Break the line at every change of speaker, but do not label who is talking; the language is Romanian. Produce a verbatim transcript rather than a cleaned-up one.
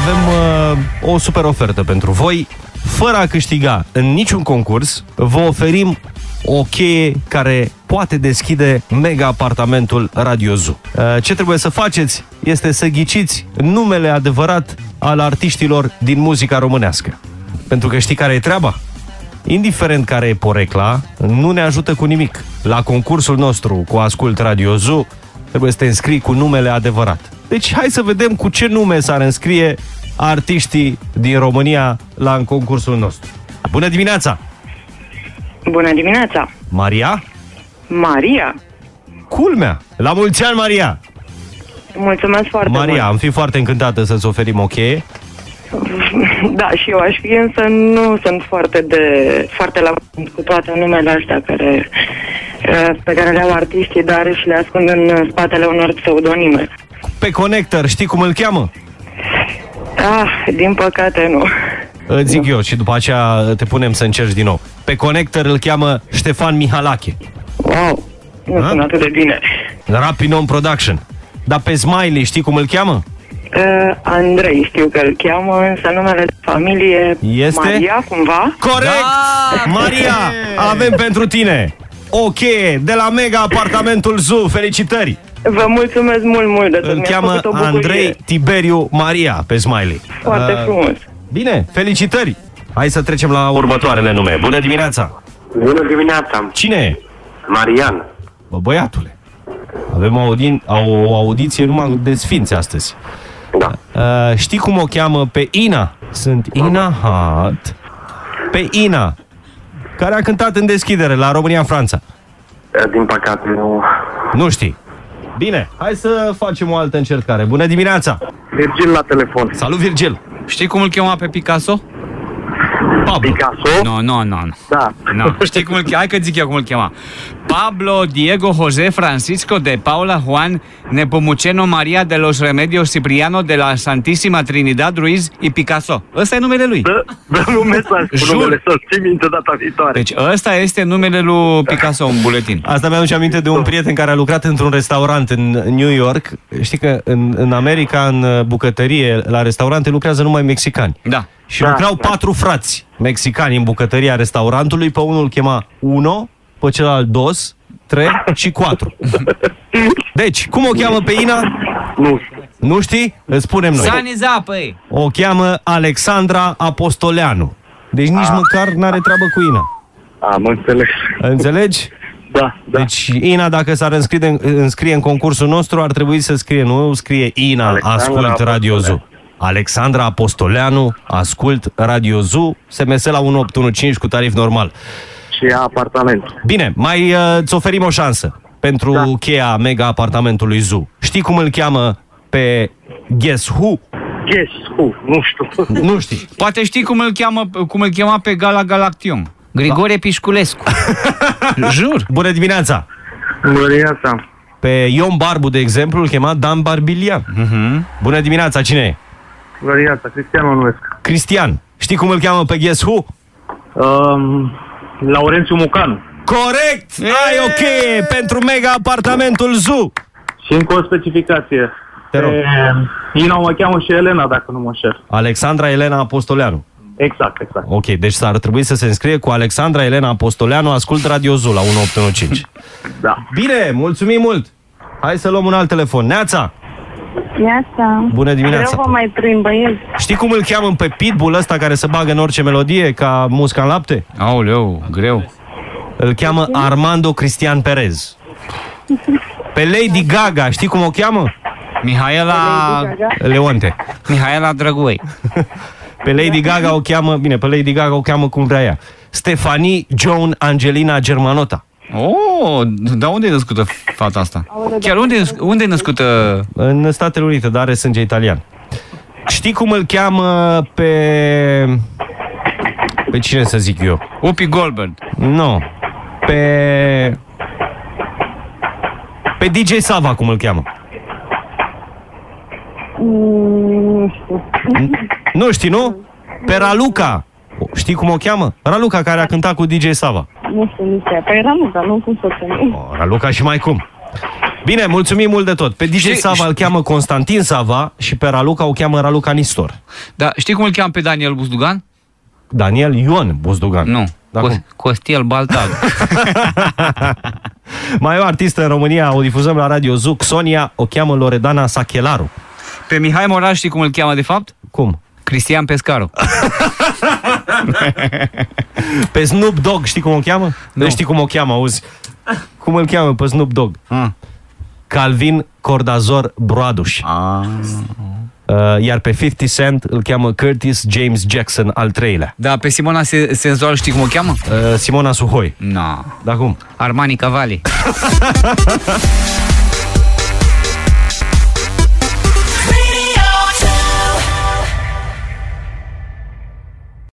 avem uh, o super ofertă pentru voi. Fără a câștiga în niciun concurs, vă oferim o cheie care poate deschide mega apartamentul Radio Zoo. Ce trebuie să faceți este să ghiciți numele adevărat al artiștilor din muzica românească. Pentru că știi care e treaba? Indiferent care e porecla, nu ne ajută cu nimic. La concursul nostru cu Ascult Radio Zoo trebuie să te înscrii cu numele adevărat. Deci hai să vedem cu ce nume s-ar înscrie artiștii din România la în concursul nostru. Bună dimineața!
Bună dimineața!
Maria?
Maria?
Culmea! La mulți ani, Maria!
Mulțumesc foarte mult!
Maria, am fi foarte încântată să-ți oferim o cheie.
Da, și eu aș fi, însă nu sunt foarte de foarte la cu toate numele astea care, pe care le au artiștii, dar și le ascund în spatele unor pseudonime.
Pe Connector, știi cum îl cheamă?
Ah, din păcate nu.
Îți zic eu și după aceea te punem să încerci din nou. Pe Connector îl cheamă Ștefan Mihalache.
Wow, nu sună atât de bine.
Rapinon Production. Dar pe Smiley știi cum îl cheamă?
Uh, Andrei știu că îl cheamă, însă numele de familie
este?
Maria, cumva?
Corect! Da! Maria, avem pentru tine o cheie de la Mega Apartamentul Zoo. Felicitări!
Vă mulțumesc mult, mult de tot.
Îl cheamă Andrei Tiberiu Maria pe Smiley.
Foarte uh, frumos.
Bine, felicitări! Hai să trecem la următoarele nume. Bună dimineața!
Bună dimineața!
Cine e?
Marian.
Bă, băiatule, avem o, audin, o audiție numai de sfinți astăzi.
Da.
Uh, știi cum o cheamă pe Ina? Sunt Ina Hat. Pe Ina, care a cântat în deschidere la România-Franța.
Din păcate, nu...
Nu știi. Bine, hai să facem o altă încercare. Bună dimineața!
Virgil la telefon.
Salut, Virgil!
Știi cum îl chema pe Picasso?
Pablo.
Picasso?
Nu, nu, nu.
Da.
No. Știi cum îl chema? Hai că zic eu cum îl chema. Pablo Diego José Francisco de Paula Juan Nepomuceno Maria de los Remedios Cipriano de la Santísima Trinidad Ruiz y Picasso. Ăsta e numele lui.
Dă, dă-mi un mesaj cu
Jur.
numele să-l ții minte data viitoare.
Deci ăsta este numele lui Picasso în buletin.
Asta mi-aduce aminte de un prieten care a lucrat într-un restaurant în New York. Știi că în, în America, în bucătărie, la restaurante lucrează numai mexicani.
Da.
Și da, lucrau da. patru frați mexicani în bucătăria restaurantului. Pe unul îl chema Uno, pe celălalt Dos, Trei și Cuatro. Deci, cum o cheamă pe Ina?
Nu.
Nu știi? Îți spunem noi.
Saniza, păi.
O cheamă Alexandra Apostoleanu. Deci nici A. măcar n-are treabă cu Ina.
Am înțeles.
Înțelegi?
Da, da.
Deci Ina, dacă s-ar înscrie, înscrie în concursul nostru, ar trebui să scrie, nu scrie Ina,
Alexandra
Ascult Radio Zoo. Alexandra Apostoleanu, Ascult Radio Zoo, S M S la unu opt unu cinci cu tarif normal.
Și apartament.
Bine, mai uh, îți oferim o șansă pentru da. cheia Mega Apartamentului Zoo. Știi cum îl cheamă pe Guess Who?
Guess Who? Nu știu.
Nu știi.
Poate știi cum îl cheamă, cum îl chema pe Gala Galaction. Grigore da. Pișculescu. Jur.
Bună dimineața!
Bună dimineața!
Pe Ion Barbu, de exemplu, îl chema Dan Barbilian. Uh-huh. Bună dimineața, cine e?
Bună dimineața, Cristian mă numesc.
Cristian. Știi cum îl cheamă pe Guess Who?
Um, Laurențiu Mucanu.
Corect! E! Ai o cheie pentru Mega Apartamentul Zoo.
Și încă o specificație.
Te rog.
E, Ina mă cheamă și Elena, dacă nu mă înșel.
Alexandra Elena Apostoleanu.
Exact, exact.
Ok, deci s-ar trebui să se înscrie cu Alexandra Elena Apostoleanu, Ascult Radio Zoo la unu opt unu cinci.
Da.
Bine, mulțumim mult! Hai să luăm un alt telefon. Neața!
Neața!
Bună dimineața!
Vreau vă mai prind, băieți.
Știi cum îl cheamă pe Pitbull ăsta care se bagă în orice melodie, ca musca în lapte?
Aoleu, greu.
Îl cheamă Armando Cristian Perez. Pe Lady Gaga, știi cum o cheamă?
Mihaela
Leonte.
Mihaela Drăguei.
Pe Lady Gaga o cheamă, bine, pe Lady Gaga o cheamă cum vrea ea. Stephanie Joan Angelina Germanotta.
Oh, dar unde e născută fata asta? Chiar unde, unde e născută?
În Statele Unite, dar are sânge italian. Știi cum îl cheamă pe... Pe cine să zic eu?
Whoopi Goldberg.
Nu. Pe... Pe D J Sava, cum îl cheamă?
Nu știu.
Nu știi, nu? Pe Raluca. Știi cum o cheamă? Raluca, care a cântat cu D J Sava.
Nu știu nici ea. Păi Raluca, nu cum să o chemi.
Oh, Raluca și mai cum. Bine, mulțumim mult de tot. Pe D J
Și-
Sava îl cheamă Constantin Sava și pe Raluca o cheamă Raluca Nistor.
Da, știi cum îl cheamă pe Daniel Buzdugan?
Daniel Ion Buzdugan.
Nu,
Da,
Cos-
cum?
Costiel Baltag.
Mai e o artistă în România, o difuzăm la Radio Zuc, Sonia, o cheamă Loredana Sachelaru.
Pe Mihai Moraș știi cum îl cheamă de fapt?
Cum?
Cristian Pescaru.
Pe Snoop Dogg știi cum o cheamă?
Nu.
Nu știi cum o cheamă, auzi? Cum îl cheamă pe Snoop Dogg?
Ah.
Calvin Cordazor Broaduș.
Ah.
Uh, iar pe cincizeci Cent îl cheamă Curtis James Jackson al treilea.
Da, pe Simona Se- Senzual știi cum o cheamă?
Uh, Simona Suhoi.
No.
Da cum?
Armani Cavalli.